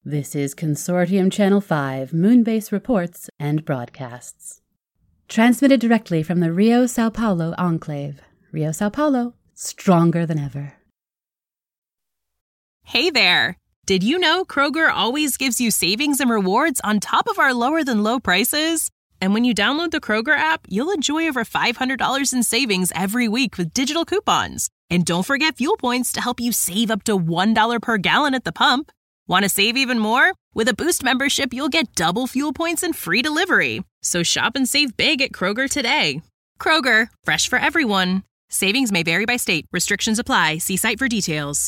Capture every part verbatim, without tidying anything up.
This is Consortium Channel five, Moonbase Reports and Broadcasts. Transmitted directly from the Rio Sao Paulo Enclave. Rio Sao Paulo, stronger than ever. Hey there! Did you know Kroger always gives you savings and rewards on top of our lower-than-low prices? And when you download the Kroger app, you'll enjoy over five hundred dollars in savings every week with digital coupons. And don't forget fuel points to help you save up to one dollar per gallon at the pump. Want to save even more? With a Boost membership, you'll get double fuel points and free delivery. So shop and save big at Kroger today. Kroger, fresh for everyone. Savings may vary by state. Restrictions apply. See site for details.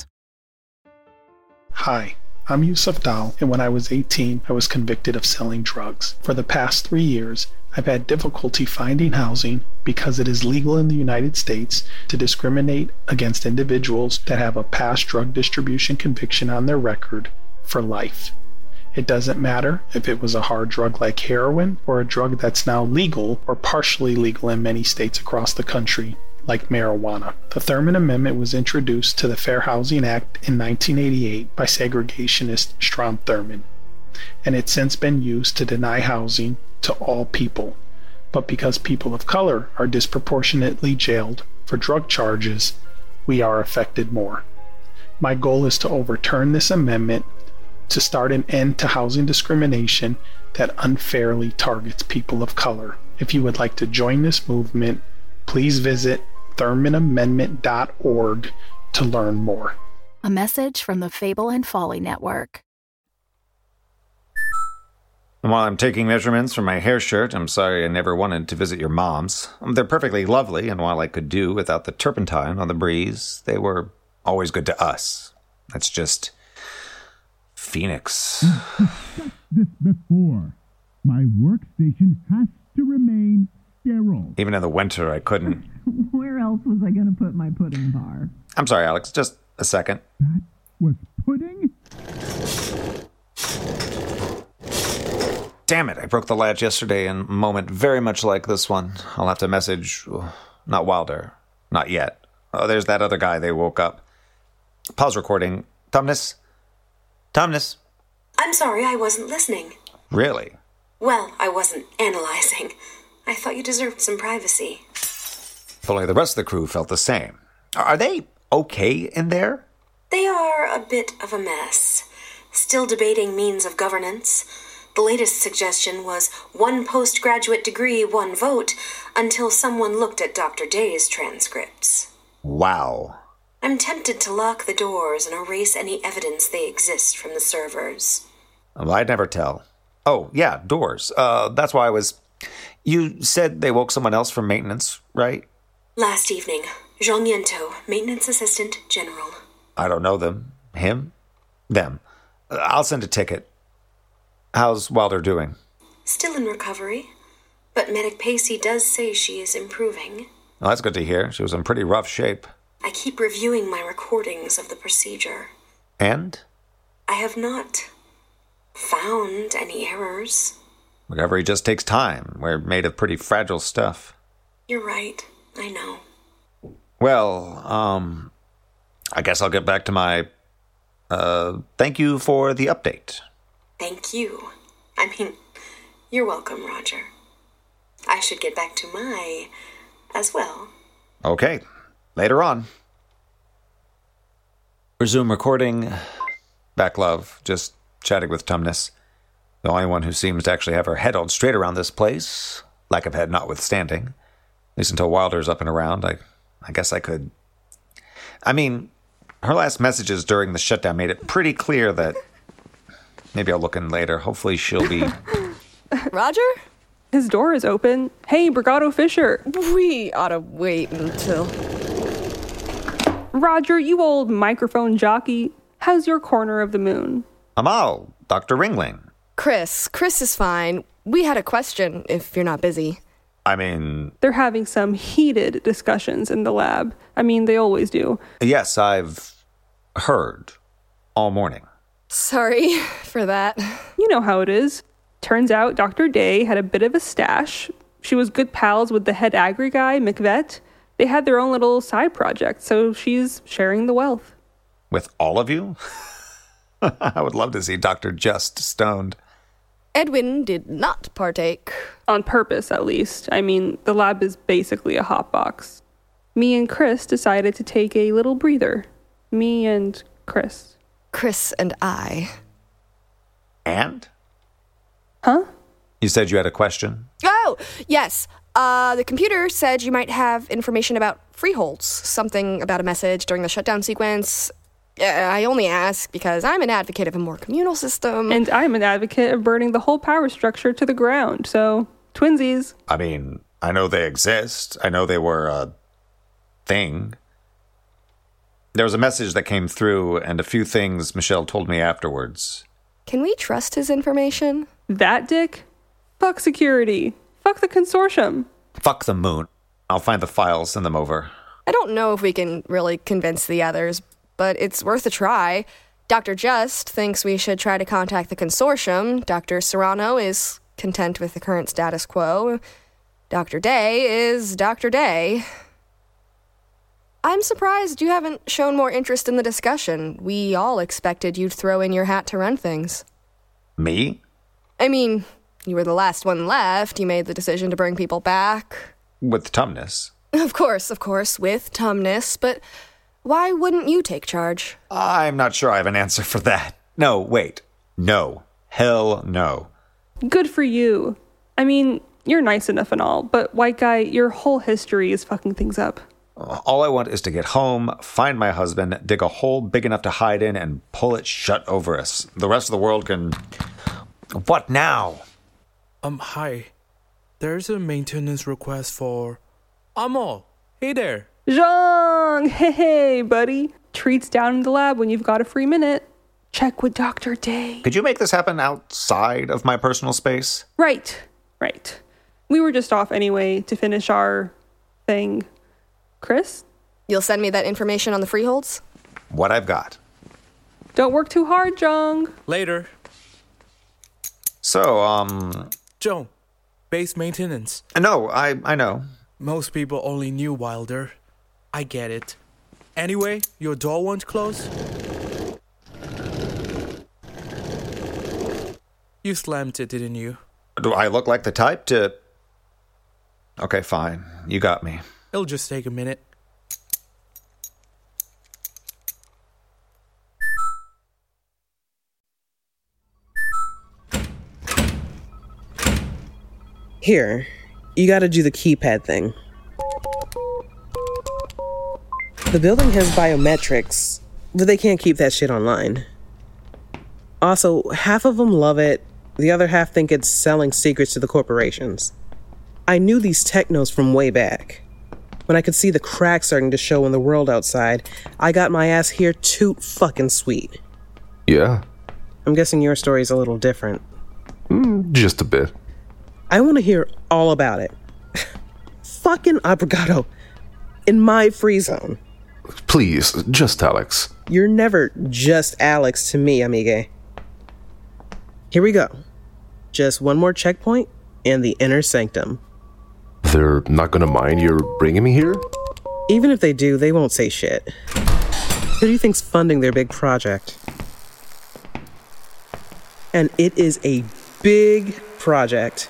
Hi, I'm Yusuf Dal, and when I was eighteen, I was convicted of selling drugs. For the past three years, I've had difficulty finding housing because it is legal in the United States to discriminate against individuals that have a past drug distribution conviction on their record for life. It doesn't matter if it was a hard drug like heroin or a drug that's now legal or partially legal in many states across the country, like marijuana. The Thurman Amendment was introduced to the Fair Housing Act in nineteen eighty-eight by segregationist Strom Thurmond, and it's since been used to deny housing to all people. But because people of color are disproportionately jailed for drug charges, we are affected more. My goal is to overturn this amendment to start an end to housing discrimination that unfairly targets people of color. If you would like to join this movement, please visit thurman amendment dot org to learn more. A message from the Fable and Folly Network. And while I'm taking measurements for my hair shirt, I'm sorry I never wanted to visit your moms. They're perfectly lovely, and while I could do without the turpentine on the breeze, they were always good to us. That's just Phoenix. I've discussed this before. My workstation has to remain sterile. Even in the winter, I couldn't. Where else was I going to put my pudding bar? I'm sorry, Alex. Just a second. That was pudding? Damn it, I broke the latch yesterday in a moment very much like this one. I'll have to message, not Wilder. Not yet. Oh, there's that other guy they woke up. Pause recording. Tumnus? Tumnus? I'm sorry, I wasn't listening. Really? Well, I wasn't analyzing. I thought you deserved some privacy. Fully the rest of the crew felt the same. Are they okay in there? They are a bit of a mess. Still debating means of governance. The latest suggestion was one postgraduate degree, one vote, until someone looked at Doctor Day's transcripts. Wow. I'm tempted to lock the doors and erase any evidence they exist from the servers. Well, I'd never tell. Oh, yeah, doors. Uh, that's why I was... You said they woke someone else from maintenance, right? Last evening, Zhang Yento, maintenance assistant general. I don't know them. Him? Them. I'll send a ticket. How's Wilder doing? Still in recovery, but Medic Pacey does say she is improving. Well, that's good to hear. She was in pretty rough shape. I keep reviewing my recordings of the procedure. And? I have not found any errors. Recovery just takes time. We're made of pretty fragile stuff. You're right. I know. Well, um, I guess I'll get back to my, uh, thank you for the update. Thank you. I mean, you're welcome, Roger. I should get back to my as well. Okay. Later on. Resume recording. Back, love. Just chatting with Tumnus. The only one who seems to actually have her head on straight around this place. Lack of head notwithstanding. At least until Wilder's up and around, I, I guess I could... I mean, her last messages during the shutdown made it pretty clear that... Maybe I'll look in later. Hopefully she'll be... Roger? His door is open. Hey, Brigado Fisher. We ought to wait until... Roger, you old microphone jockey. How's your corner of the moon? Amal, Doctor Ringling. Chris. Chris is fine. We had a question, if you're not busy. I mean... They're having some heated discussions in the lab. I mean, they always do. Yes, I've heard all morning. Sorry for that. You know how it is. Turns out Doctor Day had a bit of a stash. She was good pals with the head agri guy, McVet. They had their own little side project, so she's sharing the wealth. With all of you? I would love to see Doctor Just stoned. Edwin did not partake. On purpose, at least. I mean, the lab is basically a hot box. Me and Chris decided to take a little breather. Me and Chris. Chris and I. And? Huh? You said you had a question? Oh, yes. Uh, the computer said you might have information about freeholds. Something about a message during the shutdown sequence. Uh, I only ask because I'm an advocate of a more communal system. And I'm an advocate of burning the whole power structure to the ground, so twinsies. I mean, I know they exist. I know they were a thing. There was a message that came through and a few things Michelle told me afterwards. Can we trust his information? That dick? Fuck security. Fuck the consortium. Fuck the moon. I'll find the files, send them over. I don't know if we can really convince the others, but it's worth a try. Doctor Just thinks we should try to contact the consortium. Doctor Serrano is content with the current status quo. Doctor Day is Doctor Day. I'm surprised you haven't shown more interest in the discussion. We all expected you'd throw in your hat to run things. Me? I mean, you were the last one left. You made the decision to bring people back. With Tumnus. Of course, of course, with Tumnus, but why wouldn't you take charge? I'm not sure I have an answer for that. No, wait. No. Hell no. Good for you. I mean, you're nice enough and all, but white guy, your whole history is fucking things up. All I want is to get home, find my husband, dig a hole big enough to hide in, and pull it shut over us. The rest of the world can... What now? Um, hi. There's a maintenance request for... Amo! Hey there! Zhang! Hey, hey, buddy. Treats down in the lab when you've got a free minute. Check with Doctor Day. Could you make this happen outside of my personal space? Right, right. We were just off anyway to finish our thing. Chris? You'll send me that information on the freeholds? What I've got. Don't work too hard, Zhang. Later. So, um... Joe, base maintenance. No, I, I know. Most people only knew Wilder. I get it. Anyway, your door won't close? You slammed it, didn't you? Do I look like the type to... Okay, fine. You got me. It'll just take a minute. Here, you gotta do the keypad thing. The building has biometrics, but they can't keep that shit online. Also, half of them love it, the other half think it's selling secrets to the corporations. I knew these technos from way back. When I could see the cracks starting to show in the world outside, I got my ass here toot fucking sweet. Yeah? I'm guessing your story's a little different. Mm, just a bit. I want to hear all about it. Fucking Abrogado. In my free zone. Please, just Alex. You're never just Alex to me, amigue. Here we go. Just one more checkpoint and the inner sanctum. They're not gonna mind you're bringing me here? Even if they do, they won't say shit. Who do you think's funding their big project? And it is a big project.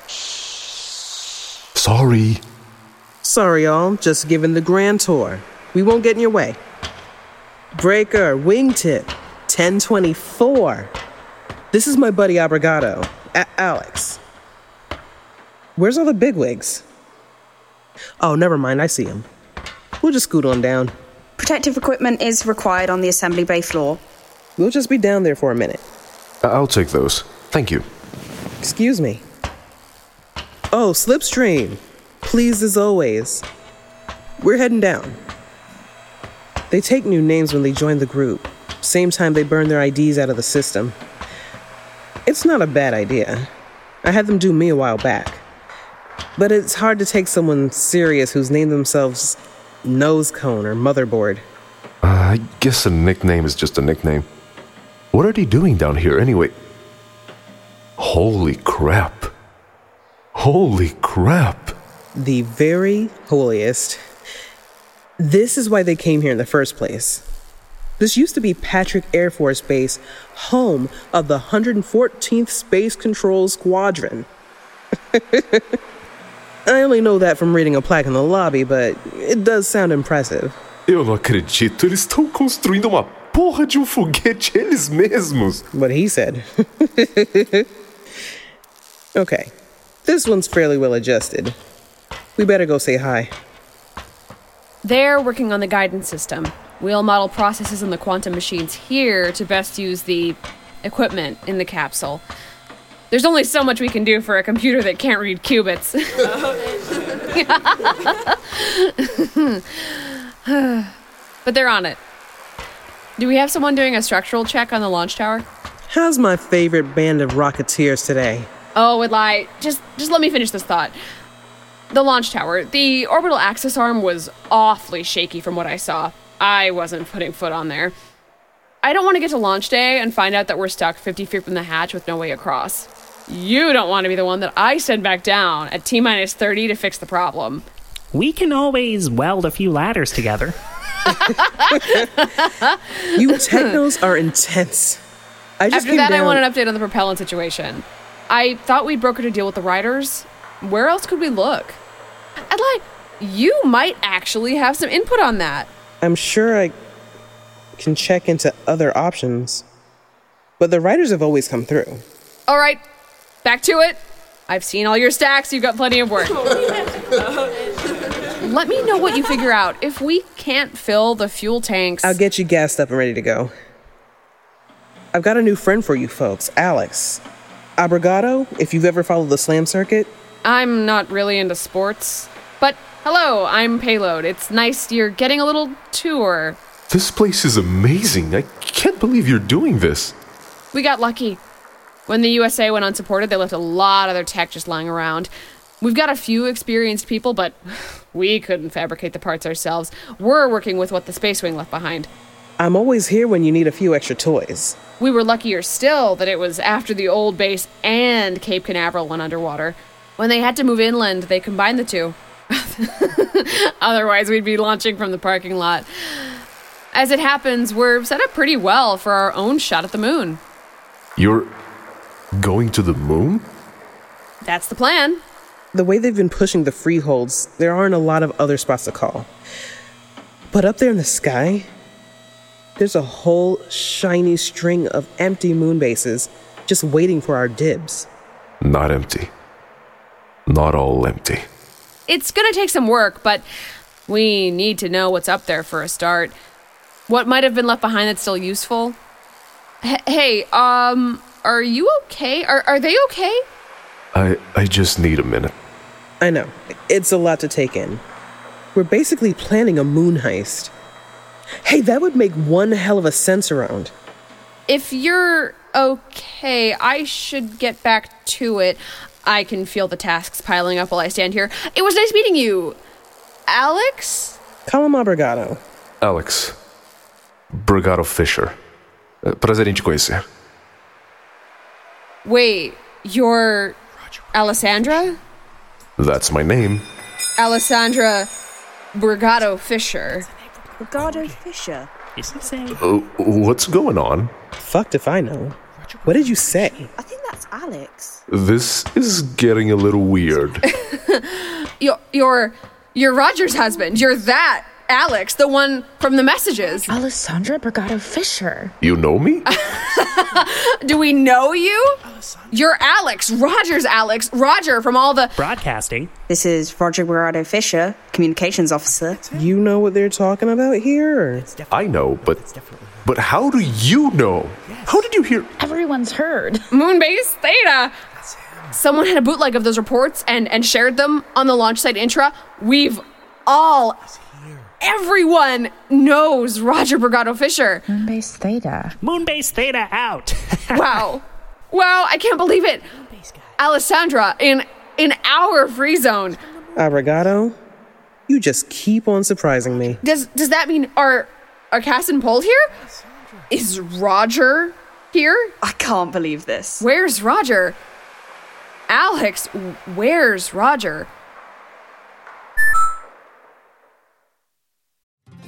Sorry. Sorry, y'all. Just giving the grand tour. We won't get in your way. Breaker, wingtip, ten twenty-four. This is my buddy Abrogado, A- Alex. Where's all the bigwigs? Oh, never mind, I see him. We'll just scoot on down. Protective equipment is required on the assembly bay floor. We'll just be down there for a minute. I'll take those. Thank you. Excuse me. Oh, Slipstream. Pleased as always. We're heading down. They take new names when they join the group. Same time they burn their I Ds out of the system. It's not a bad idea. I had them do me a while back. But it's hard to take someone serious who's named themselves Nose Cone or Motherboard. Uh, I guess a nickname is just a nickname. What are they doing down here anyway? Holy crap. Holy crap. The very holiest. This is why they came here in the first place. This used to be Patrick Air Force Base, home of the one hundred fourteenth Space Control Squadron. I only know that from reading a plaque in the lobby, but it does sound impressive. Eu não acredito, eles estão construindo uma porra de um foguete eles mesmos. What he said. Okay, this one's fairly well adjusted. We better go say hi. They're working on the guidance system. We'll model processes in the quantum machines here to best use the equipment in the capsule. There's only so much we can do for a computer that can't read qubits. But they're on it. Do we have someone doing a structural check on the launch tower? How's my favorite band of rocketeers today? Oh, Eli, just just let me finish this thought. The launch tower, the orbital access arm was awfully shaky from what I saw. I wasn't putting foot on there. I don't want to get to launch day and find out that we're stuck fifty feet from the hatch with no way across. You don't want to be the one that I send back down at T minus thirty to fix the problem. We can always weld a few ladders together. You technos are intense. I just After came that, down... I want an update on the propellant situation. I thought we'd brokered a deal with the riders. Where else could we look? Eli, you might actually have some input on that. I'm sure I can check into other options. But the writers have always come through. All right, back to it. I've seen all your stacks. You've got plenty of work. Let me know what you figure out. If we can't fill the fuel tanks... I'll get you gassed up and ready to go. I've got a new friend for you folks, Alex. Abrogado, if you've ever followed the slam circuit. I'm not really into sports. But hello, I'm Payload. It's nice you're getting a little tour. This place is amazing. I can't believe you're doing this. We got lucky. When the U S A went unsupported, they left a lot of their tech just lying around. We've got a few experienced people, but we couldn't fabricate the parts ourselves. We're working with what the Space Wing left behind. I'm always here when you need a few extra toys. We were luckier still that it was after the old base and Cape Canaveral went underwater. When they had to move inland, they combined the two. Otherwise, we'd be launching from the parking lot. As it happens, we're set up pretty well for our own shot at the moon. You're going to the moon? That's the plan. The way they've been pushing the freeholds, there aren't a lot of other spots to call. But up there in the sky, there's a whole shiny string of empty moon bases just waiting for our dibs. Not empty. Not all empty. It's gonna take some work, but we need to know what's up there for a start. What might have been left behind that's still useful? H- hey, um, are you okay? Are are they okay? I I just need a minute. I know. It's a lot to take in. We're basically planning a moon heist. Hey, that would make one hell of a sense around. If you're okay, I should get back to it. I can feel the tasks piling up while I stand here. It was nice meeting you. Alex? Call him Abrogado. Alex. Brigado Fisher. Uh, prazer em te conhecer. Wait, you're Alessandra? That's my name. Alessandra Brigado Fisher. Brigado Fisher? Is he saying? Uh, what's going on? Fucked if I know. What did you say? I think that's Alex. This is getting a little weird. you're, you're, you're Roger's husband. You're that Alex, the one from the messages. Alessandra Brigado Fisher. You know me? Do we know you? You're Alex, Roger's Alex, Roger from all the... Broadcasting. This is Roger Brigado Fisher, communications officer. You know what they're talking about here? Or? I know, but... But how do you know? How did you hear... Everyone's heard. Moonbase Theta. Someone had a bootleg of those reports and, and shared them on the launch site intra. We've all... Everyone knows Roger Brigado Fisher. Moonbase Theta. Moonbase Theta out. Wow. Wow, I can't believe it. Alessandra in in our free zone. Abrogado, you just keep on surprising me. Does does that mean our our cast and Pold here? Is Roger here? I can't believe this. Where's Roger? Alex, where's Roger?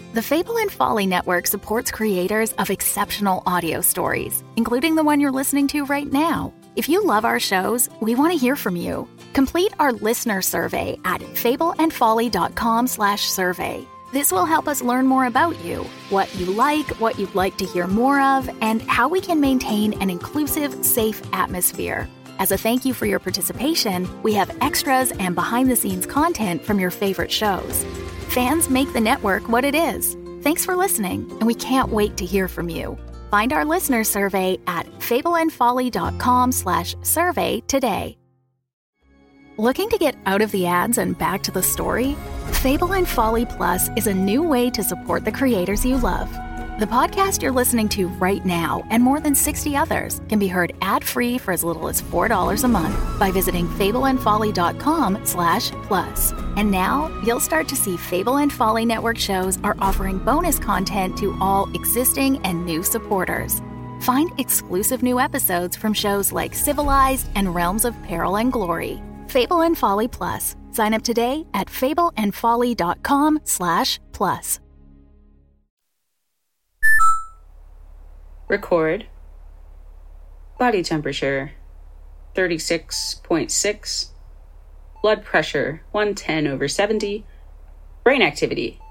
The Fable and Folly Network supports creators of exceptional audio stories, including the one you're listening to right now. If you love our shows, we want to hear from you. Complete our listener survey at fableandfolly.com slash survey. This will help us learn more about you, what you like, what you'd like to hear more of, and how we can maintain an inclusive, safe atmosphere. As a thank you for your participation, we have extras and behind-the-scenes content from your favorite shows. Fans make the network what it is. Thanks for listening, and we can't wait to hear from you. Find our listener survey at fableandfolly.com slash survey today. Looking to get out of the ads and back to the story? Fable and Folly Plus is a new way to support the creators you love. The podcast you're listening to right now and more than sixty others can be heard ad-free for as little as four dollars a month by visiting fableandfolly.com slash plus. And now you'll start to see Fable and Folly Network shows are offering bonus content to all existing and new supporters. Find exclusive new episodes from shows like Civilized and Realms of Peril and Glory. Fable and Folly Plus. Sign up today at fableandfolly.com slash plus. Record. Body temperature, thirty-six point six. Blood pressure, one ten over seventy. Brain activity.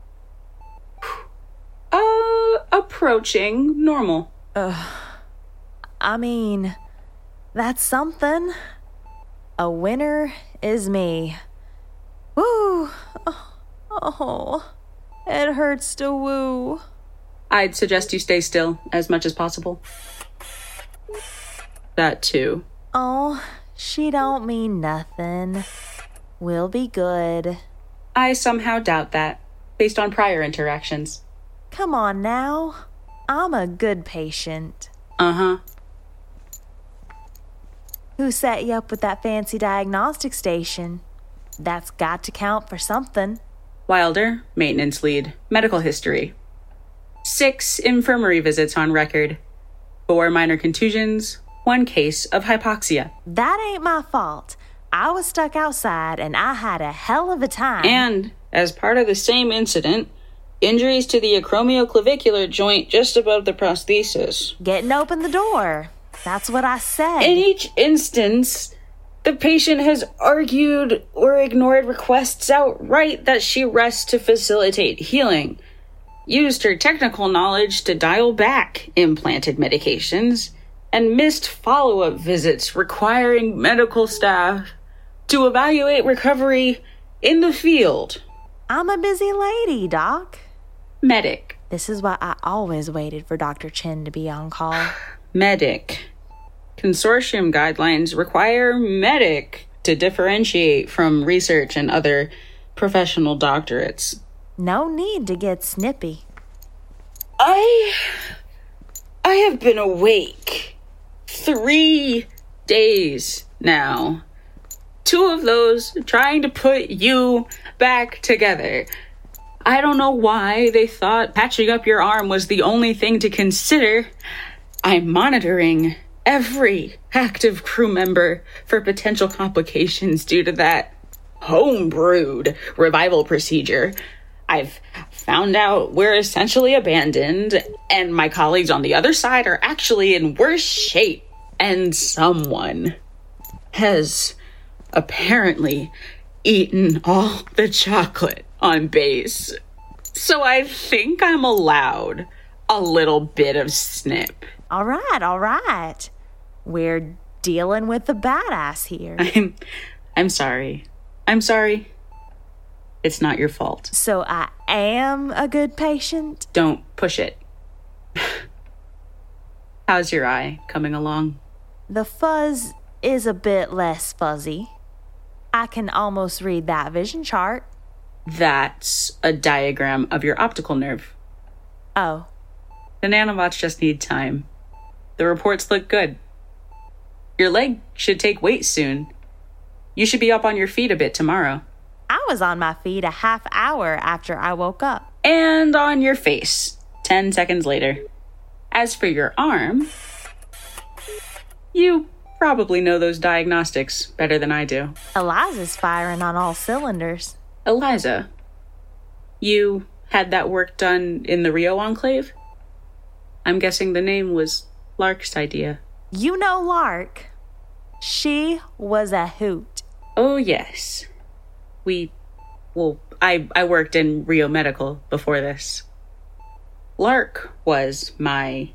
Uh, approaching normal. Ugh. I mean, that's something. A winner is me. Woo! Oh, oh, it hurts to woo. I'd suggest you stay still as much as possible. That too. Oh, she don't mean nothing. We'll be good. I somehow doubt that, based on prior interactions. Come on now. I'm a good patient. Uh-huh. Who set you up with that fancy diagnostic station? That's got to count for something. Wilder, maintenance lead, medical history. Six infirmary visits on record. Four minor contusions, one case of hypoxia. That ain't my fault. I was stuck outside and I had a hell of a time. And, as part of the same incident, injuries to the acromioclavicular joint just above the prosthesis. Getting open the door. That's what I said. In each instance, the patient has argued or ignored requests outright that she rest to facilitate healing. Used her technical knowledge to dial back implanted medications, and missed follow-up visits requiring medical staff to evaluate recovery in the field. I'm a busy lady, Doc. Medic. This is why I always waited for Doctor Chen to be on call. Medic. Consortium guidelines require medic to differentiate from research and other professional doctorates. No need to get snippy. I... I have been awake three days now. Two of those trying to put you back together. I don't know why they thought patching up your arm was the only thing to consider. I'm monitoring every active crew member for potential complications due to that homebrewed revival procedure. I've found out we're essentially abandoned, and my colleagues on the other side are actually in worse shape. And someone has apparently eaten all the chocolate on base. So I think I'm allowed a little bit of snip. All right, all right. We're dealing with the badass here. I'm, I'm sorry. I'm sorry. It's not your fault. So I am a good patient? Don't push it. How's your eye coming along? The fuzz is a bit less fuzzy. I can almost read that vision chart. That's a diagram of your optical nerve. Oh. The nanobots just need time. The reports look good. Your leg should take weight soon. You should be up on your feet a bit tomorrow. I was on my feet a half hour after I woke up. And on your face, ten seconds later. As for your arm, you probably know those diagnostics better than I do. Eliza's firing on all cylinders. Eliza, you had that work done in the Rio Enclave. I'm guessing the name was Lark's idea. You know Lark. She was a hoot. Oh, yes. We, well, I, I worked in Rio Medical before this. Lark was my,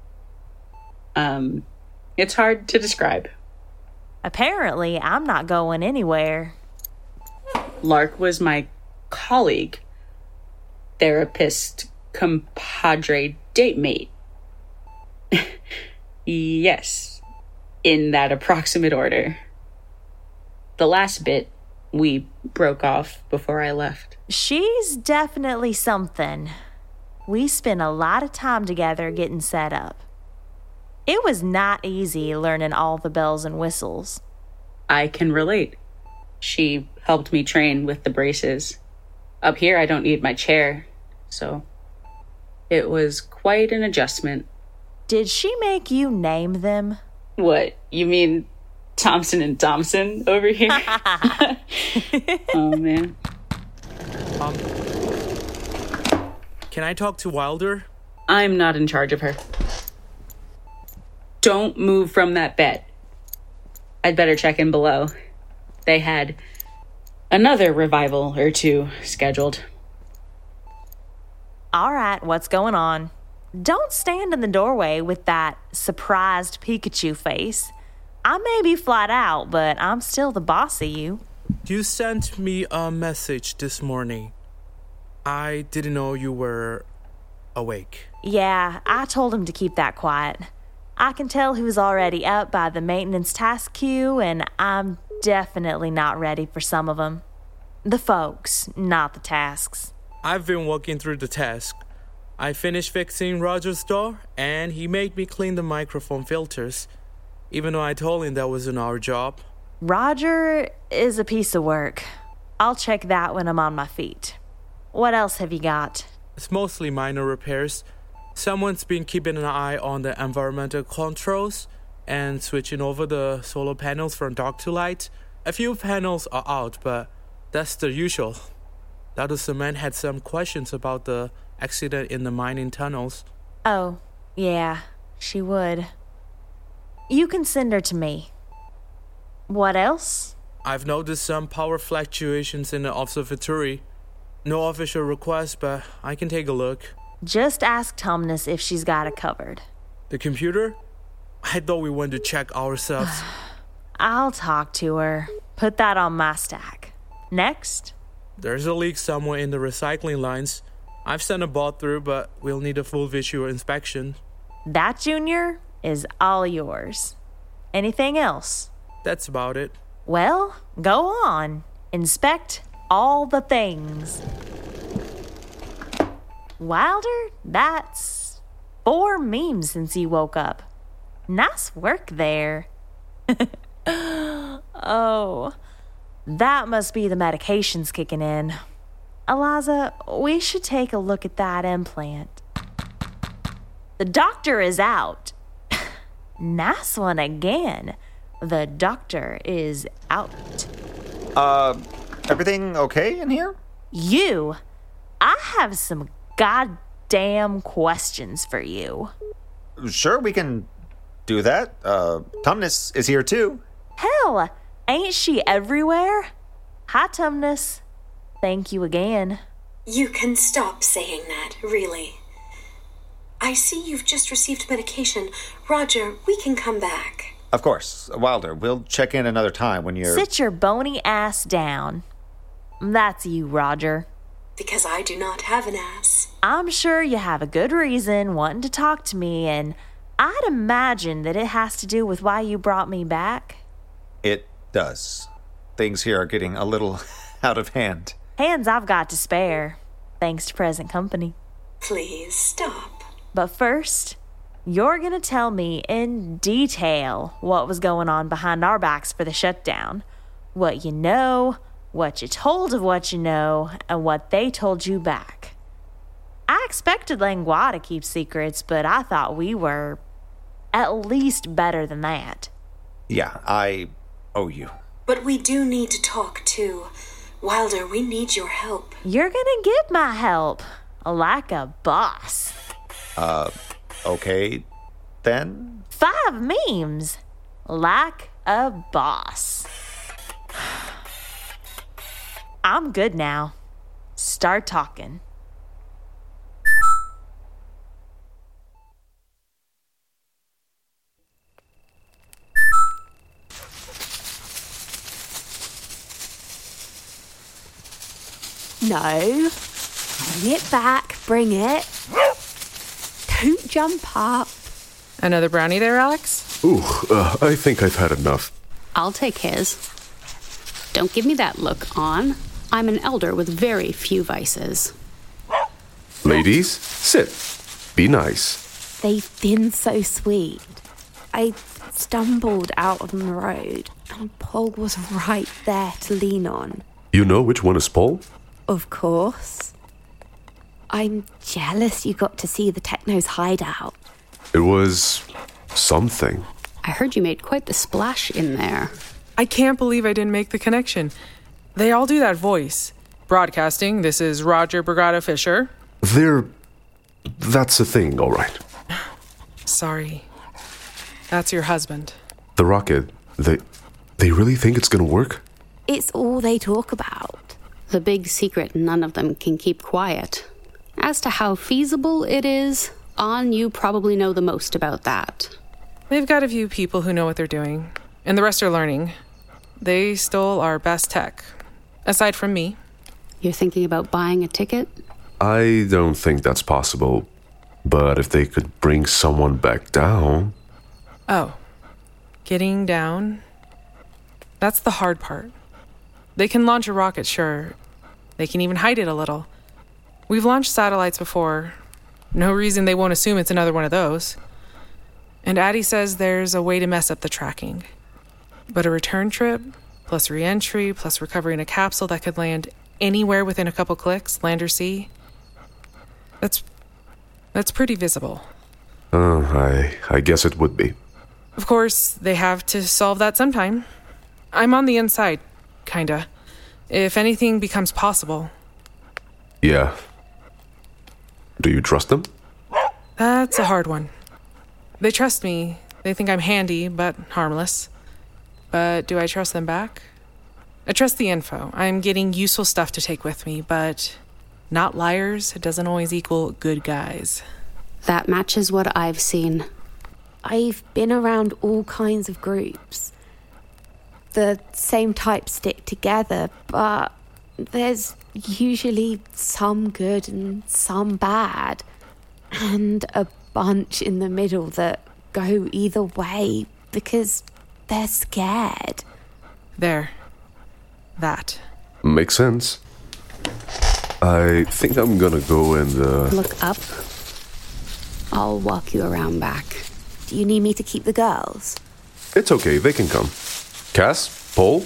um, it's hard to describe. Apparently, I'm not going anywhere. Lark was my colleague, therapist, compadre, date mate. Yes, in that approximate order. The last bit, we broke off before I left. She's definitely something. We spent a lot of time together getting set up. It was not easy learning all the bells and whistles. I can relate. She helped me train with the braces. Up here, I don't need my chair, so it was quite an adjustment. Did she make you name them? What, you mean Thompson and Thompson over here? Oh, man. Um, can I talk to Wilder? I'm not in charge of her. Don't move from that bed. I'd better check in below. They had another revival or two scheduled. All right, what's going on? Don't stand in the doorway with that surprised Pikachu face. I may be flat out, but I'm still the boss of you. You sent me a message this morning. I didn't know you were awake. Yeah, I told him to keep that quiet. I can tell who's already up by the maintenance task queue, and I'm definitely not ready for some of them. The folks, not the tasks. I've been working through the task. I finished fixing Roger's door, and he made me clean the microphone filters, even though I told him that wasn't our job. Roger is a piece of work. I'll check that when I'm on my feet. What else have you got? It's mostly minor repairs. Someone's been keeping an eye on the environmental controls and switching over the solar panels from dark to light. A few panels are out, but that's the usual. Doctor Cement had some questions about the accident in the mining tunnels. Oh, yeah, she would. You can send her to me. What else? I've noticed some power fluctuations in the observatory. No official request, but I can take a look. Just ask Tumnus if she's got it covered. The computer? I thought we wanted to check ourselves. I'll talk to her. Put that on my stack. Next? There's a leak somewhere in the recycling lines. I've sent a bot through, but we'll need a full visual inspection. That, Junior, is all yours. Anything else? That's about it. Well, go on. Inspect all the things. Wilder, that's four memes since you woke up. Nice work there. Oh, that must be the medications kicking in. Eliza, we should take a look at that implant. The doctor is out. Nice one again. The doctor is out. Uh, everything okay in here? You, I have some goddamn questions for you. Sure, we can do that. Uh, Tumnus is here too. Hell, ain't she everywhere? Hi, Tumnus. Thank you again. You can stop saying that, really. I see you've just received medication. Roger, we can come back. Of course. Wilder, we'll check in another time when you're... Sit your bony ass down. That's you, Roger. Because I do not have an ass. I'm sure you have a good reason wanting to talk to me, and I'd imagine that it has to do with why you brought me back. It does. Things here are getting a little out of hand. Hands I've got to spare, thanks to present company. Please stop. But first, you're gonna tell me in detail what was going on behind our backs for the shutdown. What you know, what you told of what you know, and what they told you back. I expected Langlois to keep secrets, but I thought we were at least better than that. Yeah, I owe you. But we do need to talk, too. Wilder, we need your help. You're gonna get my help. like a boss. Uh, okay, then? Five memes, like a boss. I'm good now. Start talking. No. Bring it back. Bring it. Don't jump up. Another brownie there, Alex? Ooh, uh, I think I've had enough. I'll take his. Don't give me that look, On. I'm an elder with very few vices. Ladies, sit. Be nice. They've been so sweet. I stumbled out on the road, and Paul was right there to lean on. You know which one is Paul? Of course. I'm jealous you got to see the Techno's hideout. It was something. I heard you made quite the splash in there. I can't believe I didn't make the connection. They all do that voice. Broadcasting, this is Roger Brigado Fisher. They're... That's a thing, all right. Sorry. That's your husband. The rocket, they... They really think it's gonna work? It's all they talk about. The big secret none of them can keep quiet. As to how feasible it is, On, you probably know the most about that. They've got a few people who know what they're doing, and the rest are learning. They stole our best tech. Aside from me. You're thinking about buying a ticket? I don't think that's possible. But if they could bring someone back down... Oh. Getting down? That's the hard part. They can launch a rocket, sure. They can even hide it a little. We've launched satellites before. No reason they won't assume it's another one of those. And Addie says there's a way to mess up the tracking. But a return trip, plus re-entry, plus recovering a capsule that could land anywhere within a couple clicks, land or sea, that's that's pretty visible. Uh, I, I guess it would be. Of course, they have to solve that sometime. I'm on the inside, kinda. If anything becomes possible. Yeah. Do you trust them? That's a hard one. They trust me. They think I'm handy, but harmless. But do I trust them back? I trust the info. I'm getting useful stuff to take with me, but not liars doesn't always equal good guys. That matches what I've seen. I've been around all kinds of groups. The same type stick together, but there's usually some good and some bad. And a bunch in the middle that go either way because they're scared. There. That. Makes sense. I think I'm gonna go and, uh... Look up. I'll walk you around back. Do you need me to keep the girls? It's okay, they can come. Cass? Paul?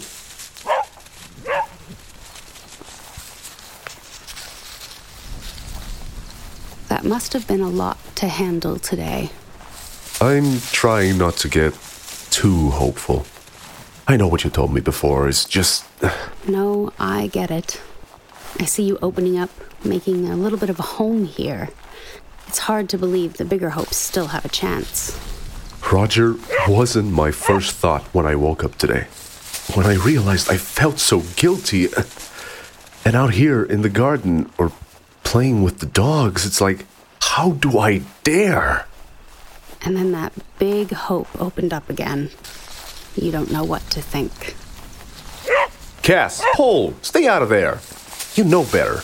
That must have been a lot to handle today. I'm trying not to get too hopeful. I know what you told me before, it's just... No, I get it. I see you opening up, making a little bit of a home here. It's hard to believe the bigger hopes still have a chance. Roger wasn't my first thought when I woke up today. When I realized I felt so guilty. And out here in the garden, or playing with the dogs, it's like, how do I dare? And then that big hope opened up again. You don't know what to think. Cass, Paul, stay out of there. You know better.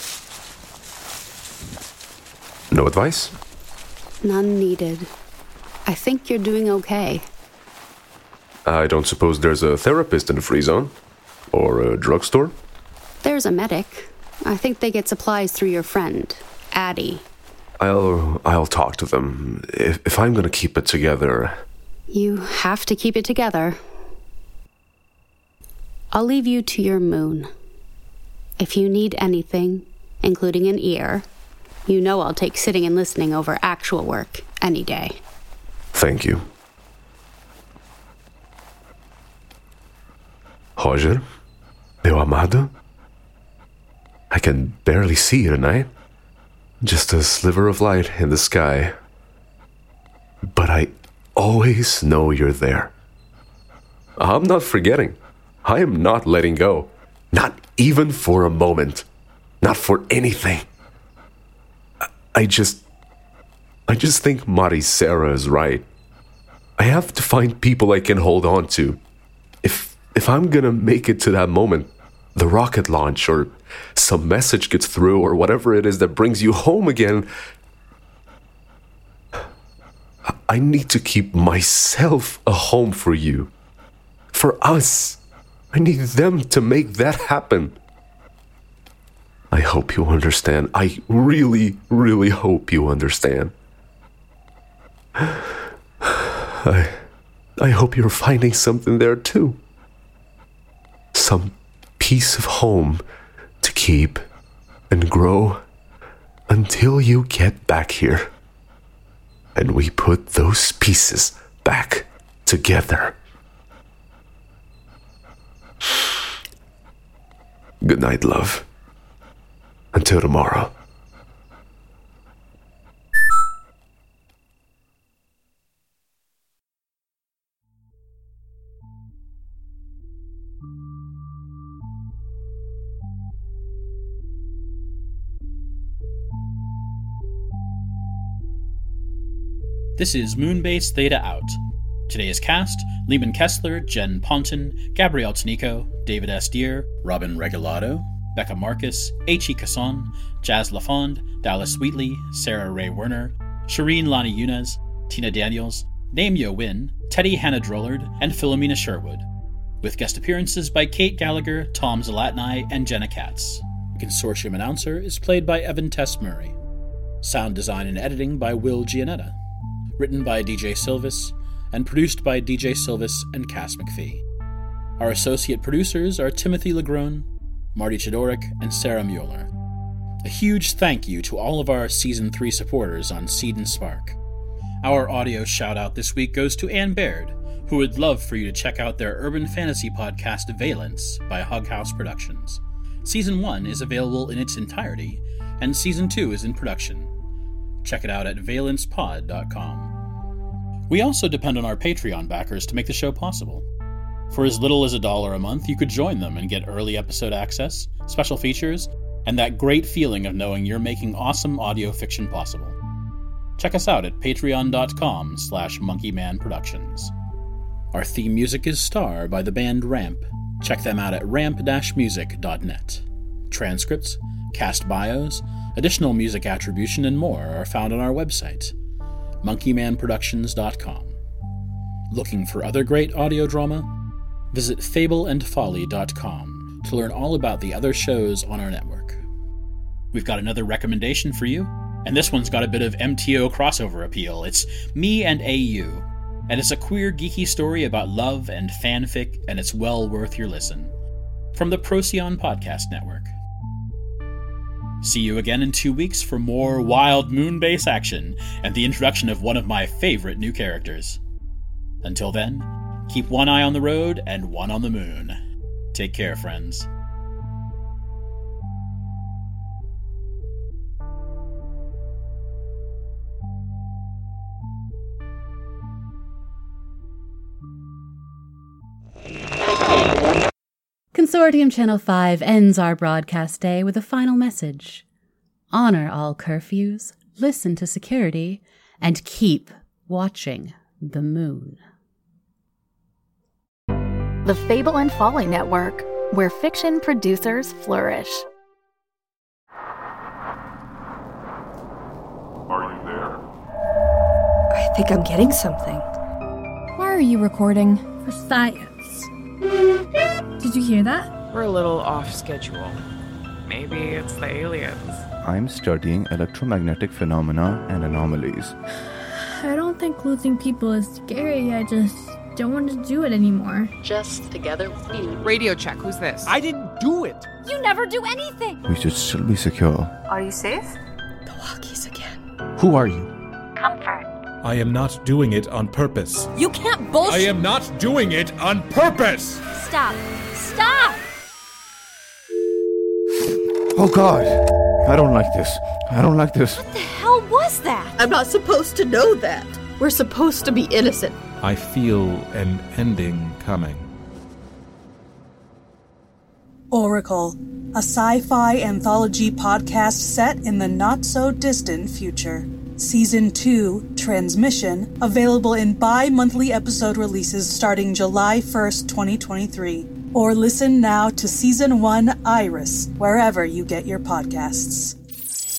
No advice? None needed. I think you're doing okay. I don't suppose there's a therapist in the free zone? Or a drugstore? There's a medic. I think they get supplies through your friend, Addie. I'll I'll talk to them. If, if I'm gonna keep it together... You have to keep it together. I'll leave you to your moon. If you need anything, including an ear, you know I'll take sitting and listening over actual work any day. Thank you. Roger? Meu amado? I can barely see you tonight. just a sliver of light in the sky. But I always know you're there. I'm not forgetting. I am not letting go. Not even for a moment. Not for anything. I, I just... I just think Mari Sarah is right. I have to find people I can hold on to. If if I'm gonna make it to that moment, the rocket launch or some message gets through or whatever it is that brings you home again, I need to keep myself a home for you. For us. I need them to make that happen. I hope you understand. I really, really hope you understand. I, I hope you're finding something there too. Some piece of home to keep and grow until you get back here. And we put those pieces back together. Good night, love. Until tomorrow. This is Moonbase Theta Out. Today's cast: Lehman Kessler, Jen Ponton, Gabrielle Tanico, David S. Deere, Robin Regalado, Becca Marcus, H E. Casson, Jazz LaFond, Dallas Wheatley, Sarah Ray Werner, Shireen Lani Yunez, Tina Daniels, Namyo Win, Teddy Hannah Drollard, and Philomena Sherwood, with guest appearances by Kate Gallagher, Tom Zalatni, and Jenna Katz. The consortium announcer is played by Evan Tess Murray. Sound design and editing by Will Gianetta. Written by D J Silvis, and produced by D J Silvis and Cass McPhee. Our associate producers are Timothy Legrone, Marty Chidorik, and Sarah Mueller. A huge thank you to all of our Season three supporters on Seed and Spark. Our audio shout-out this week goes to Ann Baird, who would love for you to check out their urban fantasy podcast Valence by Hug House Productions. Season one is available in its entirety, and Season two is in production. Check it out at valence pod dot com. We also depend on our Patreon backers to make the show possible. For as little as a dollar a month, you could join them and get early episode access, special features, and that great feeling of knowing you're making awesome audio fiction possible. Check us out at patreon dot com slash monkeyman productions. Our theme music is Star by the band Ramp. Check them out at ramp dash music dot net. Transcripts, cast bios, additional music attribution, and more are found on our website, monkeyman productions dot com. Looking for other great audio drama? Visit fable and folly dot com to learn all about the other shows on our network. We've got another recommendation for you, and this one's got a bit of M T O crossover appeal. It's Me and A U, and it's a queer, geeky story about love and fanfic, and it's well worth your listen. From the Procyon Podcast Network. See you again in two weeks for more wild Moonbase action and the introduction of one of my favorite new characters. Until then, keep one eye on the road and one on the moon. Take care, friends. Consortium Channel five ends our broadcast day with a final message. Honor all curfews, listen to security, and keep watching the moon. The Fable and Folly Network, where fiction producers flourish. Are you there? I think I'm getting something. Why are you recording? For science. Did you hear that? We're a little off schedule. Maybe it's the aliens. I'm studying electromagnetic phenomena and anomalies. I don't think losing people is scary. I just don't want to do it anymore. Just together. Radio check. Who's this? I didn't do it. You never do anything. We should still be secure. Are you safe? The walkies again. Who are you? Comfort. I am not doing it on purpose. You can't bullshit. I am not doing it on purpose. Stop. Stop. Oh God. I don't like this. I don't like this. What the hell was that? I'm not supposed to know that. We're supposed to be innocent. I feel an ending coming. Oracle, a sci-fi anthology podcast set in the not-so-distant future. Season two, Transmission, available in bi-monthly episode releases starting July first, twenty twenty-three. Or listen now to Season one, Iris, wherever you get your podcasts.